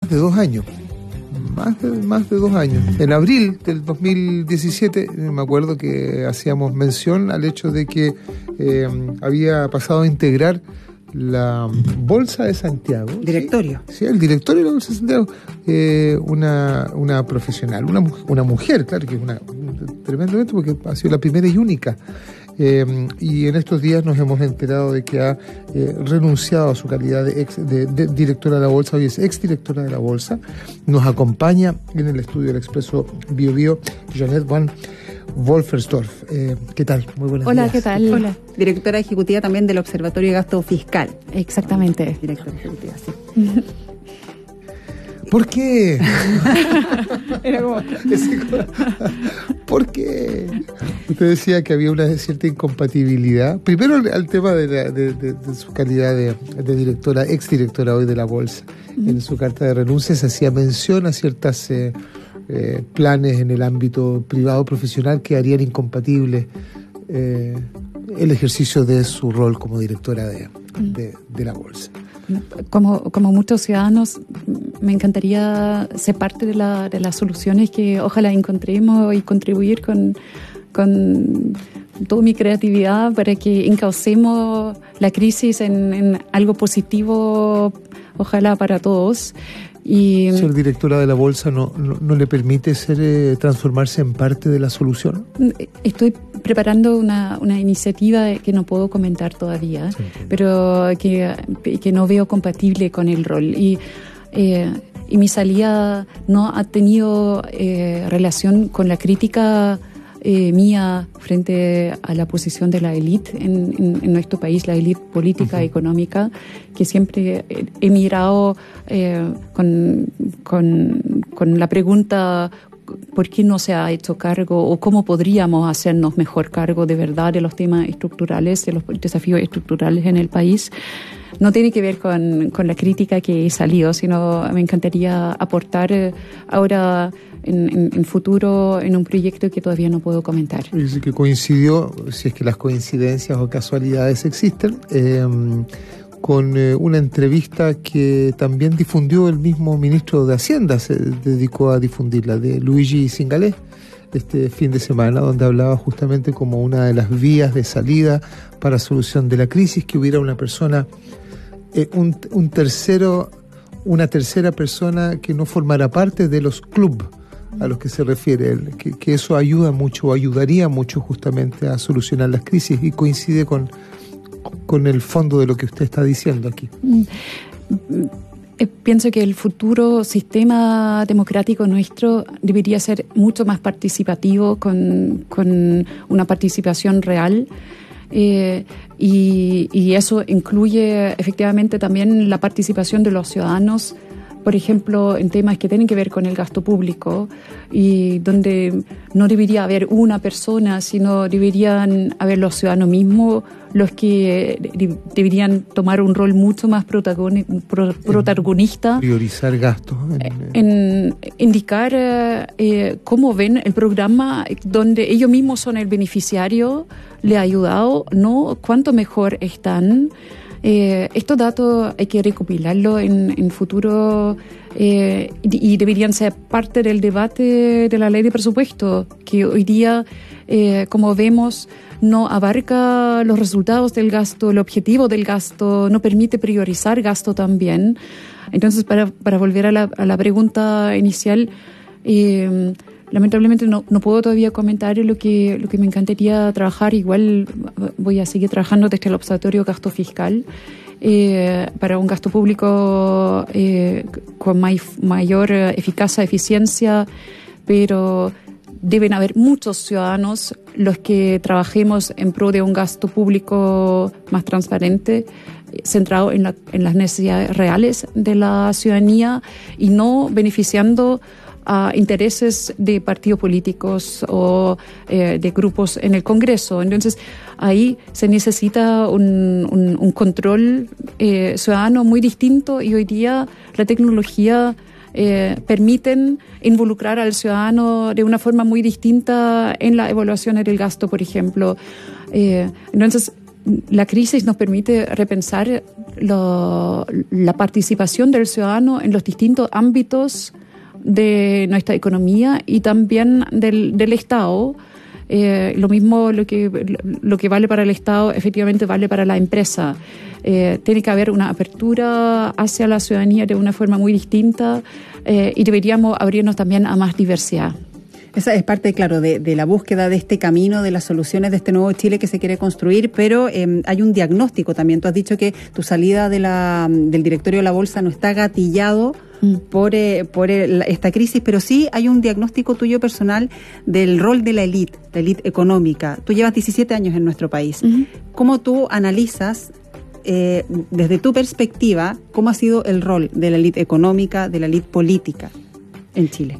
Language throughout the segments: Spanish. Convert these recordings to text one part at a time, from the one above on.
de 2 años. Más de 2 años. En abril del 2017, me acuerdo que hacíamos mención al hecho de que había pasado a integrar la Bolsa de Santiago. Directorio. Sí, el directorio de la Bolsa de Santiago. Una profesional, una mujer, claro, que es tremendamente, porque ha sido la primera y única. Y en estos días nos hemos enterado de que ha renunciado a su calidad de directora de la Bolsa. Hoy es exdirectora de la Bolsa. Nos acompaña en el estudio del Expreso Bio Bio Janet van Wolfersdorf. ¿Qué tal? Muy buenos días. Hola, ¿qué tal? Hola. Directora ejecutiva también del Observatorio de Gasto Fiscal. Exactamente. Directora ejecutiva, sí. ¿Por qué? Era como... ¿Por qué? Usted decía que había una cierta incompatibilidad. Primero al tema de su calidad de directora, exdirectora hoy de la Bolsa. En su carta de renuncia se hacía mención a ciertas planes en el ámbito privado profesional que harían incompatible el ejercicio de su rol como directora de la Bolsa. Como muchos ciudadanos, me encantaría ser parte de las soluciones que ojalá encontremos y contribuir con toda mi creatividad para que encaucemos la crisis en algo positivo, ojalá para todos. Y ser directora de la Bolsa no le permite transformarse en parte de la solución. Estoy preparando una iniciativa que no puedo comentar todavía, sí, pero que no veo compatible con el rol. Y mi salida no ha tenido relación con la crítica mía frente a la posición de la élite en nuestro país, la élite política, económica, que siempre he mirado con la pregunta ¿por qué no se ha hecho cargo o cómo podríamos hacernos mejor cargo de verdad de los temas estructurales, de los desafíos estructurales en el país? No tiene que ver con la crítica que he salido, sino me encantaría aportar ahora en futuro en un proyecto que todavía no puedo comentar. Dice que coincidió, si es que las coincidencias o casualidades existen, con una entrevista que también difundió el mismo ministro de Hacienda, se dedicó a difundirla, de Luigi Zingalés, este fin de semana, donde hablaba justamente como una de las vías de salida para solución de la crisis, que hubiera una persona, una tercera persona que no formara parte de los clubes a los que se refiere él, que eso ayuda mucho o ayudaría mucho justamente a solucionar las crisis, y coincide con el fondo de lo que usted está diciendo aquí. Pienso que el futuro sistema democrático nuestro debería ser mucho más participativo, con una participación real, y eso incluye efectivamente también la participación de los ciudadanos, por ejemplo, en temas que tienen que ver con el gasto público, y donde no debería haber una persona, sino deberían haber los ciudadanos mismos los que deberían tomar un rol mucho más protagonista. Priorizar gastos. En indicar cómo ven el programa, donde ellos mismos son el beneficiario, le ha ayudado, ¿no? Cuánto mejor están. Estos datos hay que recopilarlo en futuro, y deberían ser parte del debate de la ley de presupuesto, que hoy día, como vemos, no abarca los resultados del gasto, el objetivo del gasto, no permite priorizar gasto también. Entonces, para volver a la pregunta inicial, lamentablemente no puedo todavía comentar lo que me encantaría trabajar. Igual voy a seguir trabajando desde el Observatorio Gasto Fiscal para un gasto público con mayor eficacia, eficiencia, pero deben haber muchos ciudadanos los que trabajemos en pro de un gasto público más transparente, centrado en las necesidades reales de la ciudadanía y no beneficiando a intereses de partidos políticos o de grupos en el Congreso. Entonces, ahí se necesita un control ciudadano muy distinto, y hoy día la tecnología permiten involucrar al ciudadano de una forma muy distinta en la evaluación del gasto, por ejemplo. Entonces, la crisis nos permite repensar la participación del ciudadano en los distintos ámbitos de nuestra economía y también del Estado. Lo mismo lo que vale para el Estado efectivamente vale para la empresa. Tiene que haber una apertura hacia la ciudadanía de una forma muy distinta y deberíamos abrirnos también a más diversidad. Esa es parte, claro, de la búsqueda de este camino, de las soluciones de este nuevo Chile que se quiere construir, pero hay un diagnóstico también. Tú has dicho que tu salida del directorio de la Bolsa no está gatillado por esta crisis, pero sí hay un diagnóstico tuyo personal del rol de la élite económica. Tú llevas 17 años en nuestro país. ¿Cómo tú analizas, desde tu perspectiva, cómo ha sido el rol de la élite económica, de la élite política en Chile?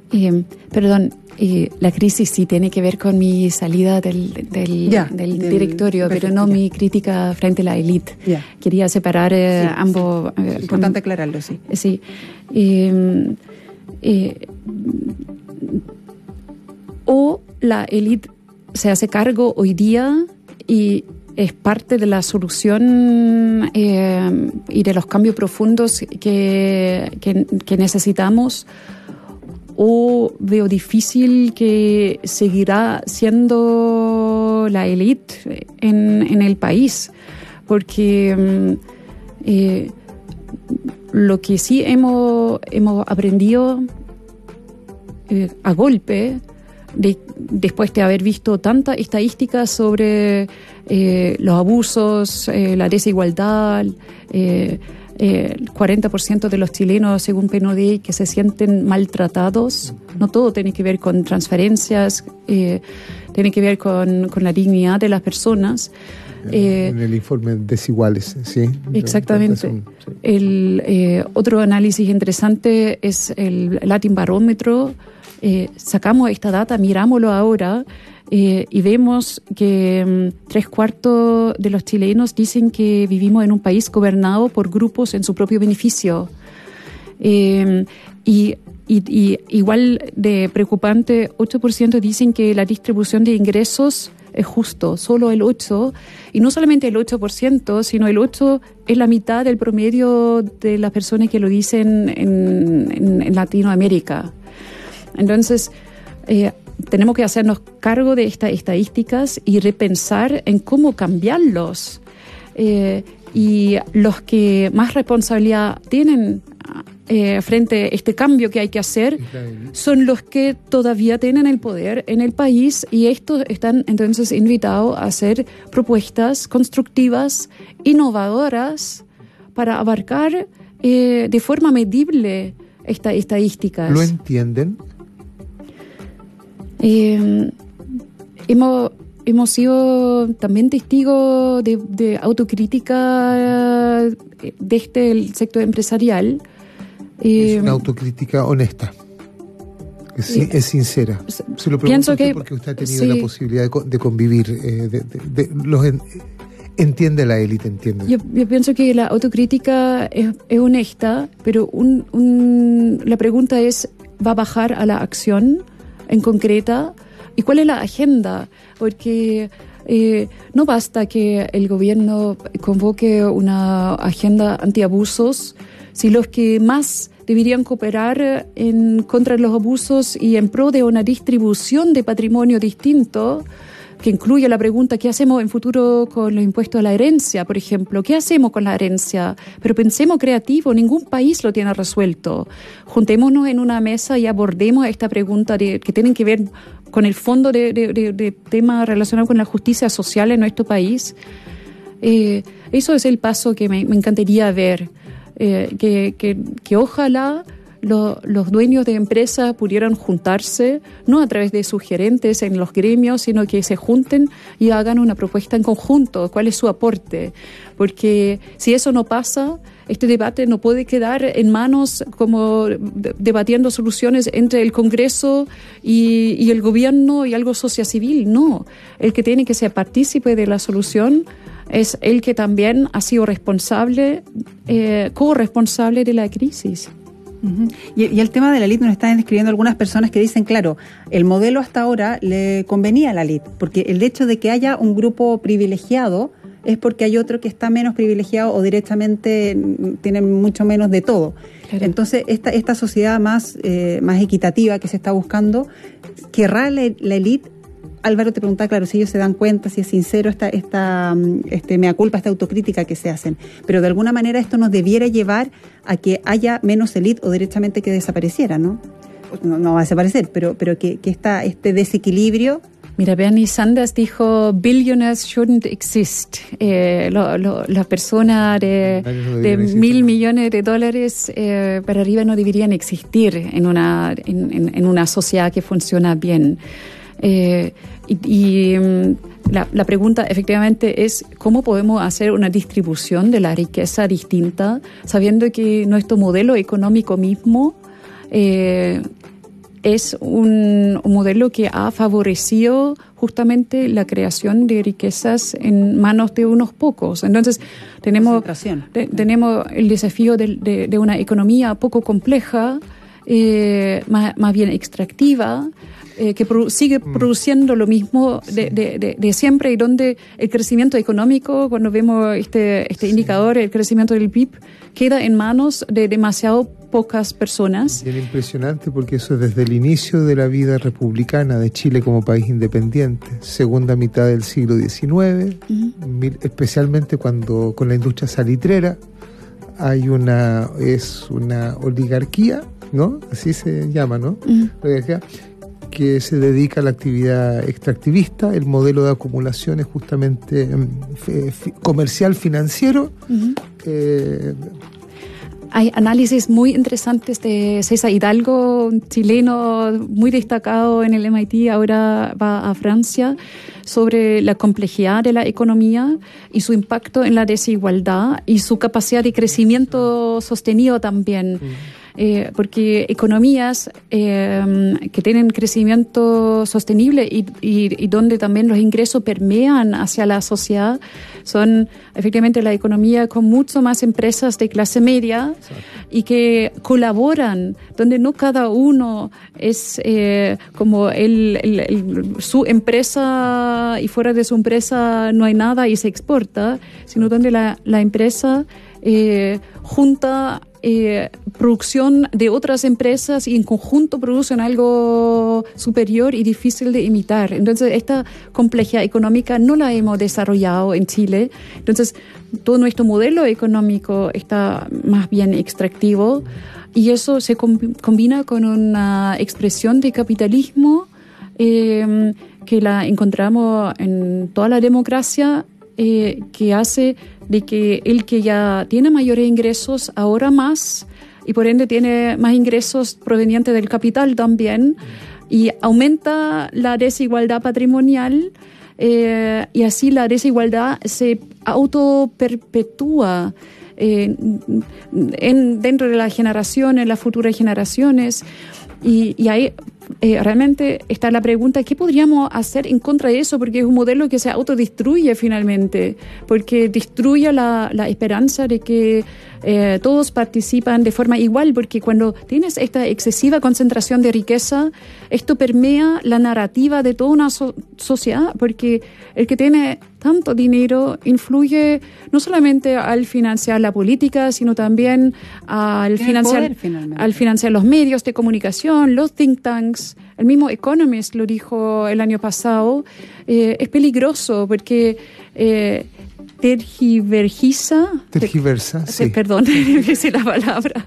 La crisis sí tiene que ver con mi salida del directorio, pero no mi crítica frente a la élite. Quería separar ambos. Es importante aclararlo, sí. Sí. O la élite se hace cargo hoy día y es parte de la solución y de los cambios profundos que necesitamos, o veo difícil que seguirá siendo la élite en el país, porque lo que sí hemos aprendido a golpe, después de haber visto tantas estadísticas sobre los abusos, la desigualdad, el 40% de los chilenos, según PNUD, que se sienten maltratados. No todo tiene que ver con transferencias, tiene que ver con la dignidad de las personas. En el informe Desiguales, sí. Exactamente. El otro análisis interesante es el Latin Barómetro. Sacamos esta data, mirámoslo ahora, y vemos que 3/4 de los chilenos dicen que vivimos en un país gobernado por grupos en su propio beneficio. Y igual de preocupante, 8% dicen que la distribución de ingresos es justo, solo el 8%, y no solamente el 8%, sino el 8% es la mitad del promedio de las personas que lo dicen en Latinoamérica. Entonces, tenemos que hacernos cargo de estas estadísticas y repensar en cómo cambiarlos. Y los que más responsabilidad tienen frente a este cambio que hay que hacer son los que todavía tienen el poder en el país, y estos están entonces invitados a hacer propuestas constructivas, innovadoras, para abarcar de forma medible estas estadísticas. ¿Lo entienden? Hemos sido también testigos de autocrítica desde el sector empresarial. Es una autocrítica honesta, es sincera. Se lo pregunto porque usted ha tenido la posibilidad de convivir, entiende la élite, entiende. Yo pienso que la autocrítica es honesta, pero la pregunta es, ¿va a bajar a la acción en concreta? ¿Y cuál es la agenda? Porque no basta que el gobierno convoque una agenda antiabusos si los que más deberían cooperar en contra de los abusos y en pro de una distribución de patrimonio distinto, que incluye la pregunta ¿qué hacemos en futuro con los impuestos a la herencia, por ejemplo? ¿Qué hacemos con la herencia? Pero pensemos creativo, ningún país lo tiene resuelto. Juntémonos en una mesa y abordemos esta pregunta que tienen que ver con el fondo de temas relacionados con la justicia social en nuestro país. Eso es el paso que me encantaría ver, que ojalá los dueños de empresas pudieran juntarse, no a través de sus gerentes en los gremios, sino que se junten y hagan una propuesta en conjunto. ¿Cuál es su aporte? Porque si eso no pasa, este debate no puede quedar en manos como debatiendo soluciones entre el Congreso y el gobierno y algo sociedad civil. No, el que tiene que ser partícipe de la solución es el que también ha sido responsable, corresponsable de la crisis. Uh-huh. Y el tema de la élite nos están describiendo algunas personas que dicen, claro, el modelo hasta ahora le convenía a la élite, porque el hecho de que haya un grupo privilegiado es porque hay otro que está menos privilegiado o directamente tiene mucho menos de todo. Claro. Entonces, esta sociedad más equitativa que se está buscando, ¿querrá la élite? Álvaro te preguntaba, claro, si ellos se dan cuenta, si es sincero esta mea culpa, esta autocrítica que se hacen. Pero de alguna manera esto nos debiera llevar a que haya menos élite o directamente que desapareciera, ¿no? No va a desaparecer, pero que este desequilibrio... Mira, Bernie Sanders dijo, billionaires shouldn't exist. Las personas de $1.000 millones para arriba no deberían existir en una sociedad que funciona bien. La pregunta efectivamente es cómo podemos hacer una distribución de la riqueza distinta, sabiendo que nuestro modelo económico mismo es un modelo que ha favorecido justamente la creación de riquezas en manos de unos pocos. Entonces, tenemos el desafío de una economía poco compleja, más bien extractiva, que sigue produciendo lo mismo de siempre, y donde el crecimiento económico, cuando vemos este indicador, el crecimiento del PIB, queda en manos de demasiado pocas personas. Es impresionante porque eso es desde el inicio de la vida republicana de Chile como país independiente, segunda mitad del siglo XIX, especialmente cuando con la industria salitrera hay una oligarquía, ¿no? Así se llama, ¿no? Que se dedica a la actividad extractivista. El modelo de acumulación es justamente comercial financiero. Hay análisis muy interesantes de César Hidalgo, un chileno muy destacado en el MIT, ahora va a Francia, sobre la complejidad de la economía y su impacto en la desigualdad y su capacidad de crecimiento sostenido también. Porque economías que tienen crecimiento sostenible y donde también los ingresos permean hacia la sociedad son efectivamente la economía con mucho más empresas de clase media. Exacto. Y que colaboran, donde no cada uno es como su empresa y fuera de su empresa no hay nada y se exporta, sino donde la empresa junta producción de otras empresas y en conjunto producen algo superior y difícil de imitar. Entonces, esta complejidad económica no la hemos desarrollado en Chile. Entonces, todo nuestro modelo económico está más bien extractivo y eso se combina con una expresión de capitalismo que la encontramos en toda la democracia, que hace de que el que ya tiene mayores ingresos ahora más y por ende tiene más ingresos provenientes del capital también y aumenta la desigualdad patrimonial y así la desigualdad se autoperpetúa dentro de las generaciones, las futuras generaciones y ahí realmente está la pregunta, ¿qué podríamos hacer en contra de eso? Porque es un modelo que se autodestruye finalmente, porque destruye la esperanza de que todos participan de forma igual, porque cuando tienes esta excesiva concentración de riqueza, esto permea la narrativa de toda una sociedad, porque el que tiene tanto dinero influye no solamente al financiar la política, sino también al financiar los medios de comunicación, los think tanks. El mismo Economist lo dijo el año pasado. Es peligroso porque tergiversa, sí. Perdón, difícil la palabra.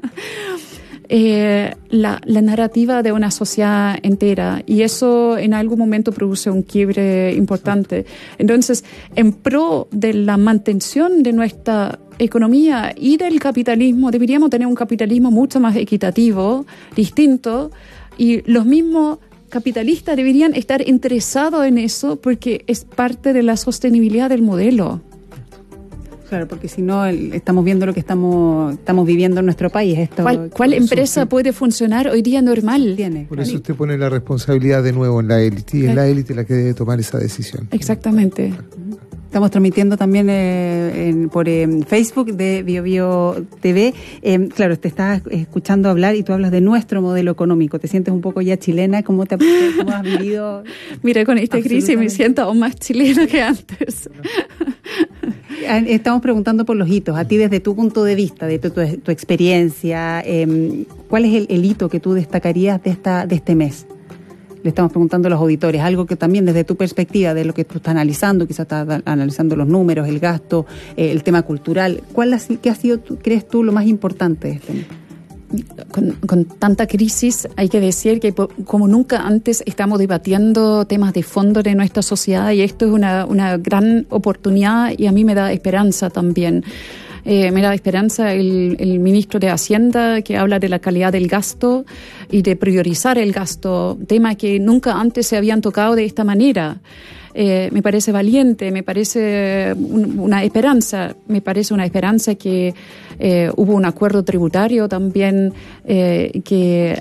La narrativa de una sociedad entera y eso en algún momento produce un quiebre importante. Entonces, en pro de la mantención de nuestra economía y del capitalismo, deberíamos tener un capitalismo mucho más equitativo, distinto, y los mismos capitalistas deberían estar interesados en eso porque es parte de la sostenibilidad del modelo. Claro, porque si no estamos viendo lo que estamos viviendo en nuestro país. ¿Cuál empresa puede funcionar hoy día normal? Por eso usted pone la responsabilidad de nuevo en la élite, y es la élite la que debe tomar esa decisión. Exactamente. Estamos transmitiendo también por Facebook de BioBio TV. Claro, te estás escuchando hablar y tú hablas de nuestro modelo económico. ¿Te sientes un poco ya chilena? ¿Cómo has vivido? Mira, con esta crisis me siento aún más chilena que antes. Estamos preguntando por los hitos. A ti, desde tu punto de vista, de tu experiencia, ¿cuál es el hito que tú destacarías de este mes? Le estamos preguntando a los auditores, algo que también desde tu perspectiva, de lo que tú estás analizando, quizás estás analizando los números, el gasto, el tema cultural. ¿Qué ha sido, crees tú, lo más importante de este mes? Con tanta crisis, hay que decir que como nunca antes estamos debatiendo temas de fondo de nuestra sociedad, y esto es una gran oportunidad, y a mí me da esperanza también. Me da esperanza el ministro de Hacienda, que habla de la calidad del gasto y de priorizar el gasto, tema que nunca antes se habían tocado de esta manera. Me parece valiente, me parece una esperanza que hubo un acuerdo tributario también que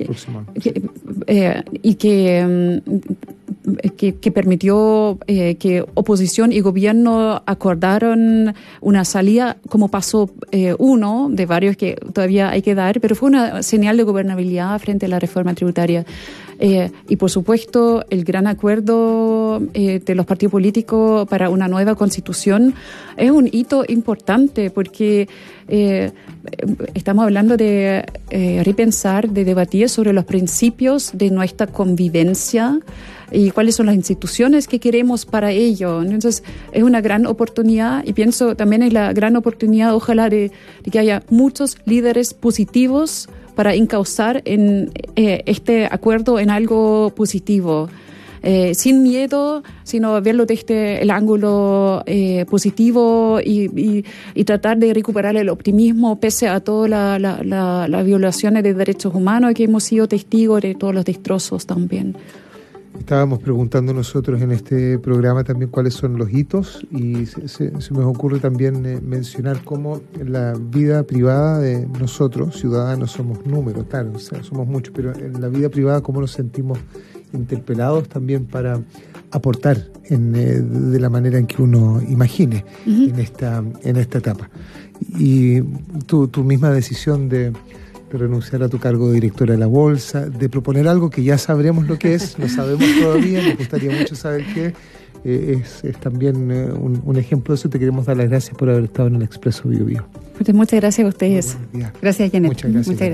permitió que oposición y gobierno acordaron una salida, como paso uno de varios que todavía hay que dar, pero fue una señal de gobernabilidad frente a la reforma tributaria. Y por supuesto el gran acuerdo de los partidos políticos para una nueva constitución es un hito importante, porque estamos hablando de repensar, de debatir sobre los principios de nuestra convivencia y cuáles son las instituciones que queremos para ello. Entonces es una gran oportunidad, y pienso también en la gran oportunidad, ojalá, de que haya muchos líderes positivos para encauzar en este acuerdo en algo positivo. Sin miedo, sino verlo desde el ángulo positivo y tratar de recuperar el optimismo pese a todas las violaciones de derechos humanos que hemos sido testigos de, todos los destrozos también. Estábamos preguntando nosotros en este programa también cuáles son los hitos, y se me ocurre también mencionar cómo en la vida privada de nosotros, ciudadanos, somos números, claro, o sea, somos muchos, pero en la vida privada cómo nos sentimos interpelados también para aportar de la manera en que uno imagine en esta etapa. Y tu misma decisión de renunciar a tu cargo de directora de la Bolsa, de proponer algo que ya sabremos lo que es, no sabemos todavía, nos gustaría mucho saber qué es también un ejemplo de eso. Te queremos dar las gracias por haber estado en el Expreso Bio Bio. Muchas gracias a ustedes. Gracias, Janet. Muchas gracias.